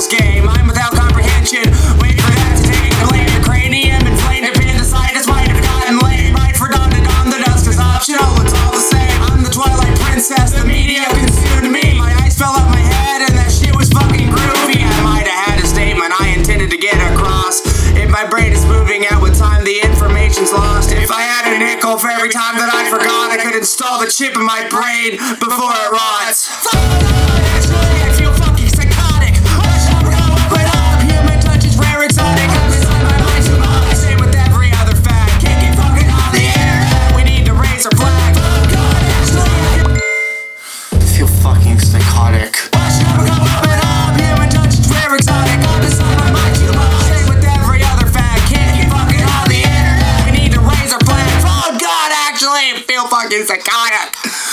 devil's game. I'm without comprehension, wait for that to take the blame. The cranium inflamed, appendicitis might have gotten lame. Right for dawn to dawn, the dusk is optional, it's all the same. I'm the Twilight Princess, the media consumed me. My eyes fell out my head and that shit was fucking groovy. I might have had a statement I intended to get across. If my brain is moving out with time, the information's lost. If I had a nickel for every time that I forgot, I could install the chip in my brain before it rots. Actually, I feel fucking psychotic. But all human touch is rare, exotic. I'm inside my mind too much. Same with every other fact. Can't get fucking on the air. We need to raise our flag. I feel fucking psychotic. Human touch is rare, exotic. I'm inside my mind too much. Same with every other fact. Can't get fucking on the internet. We need to raise our flag. Oh God, actually, I feel fucking psychotic.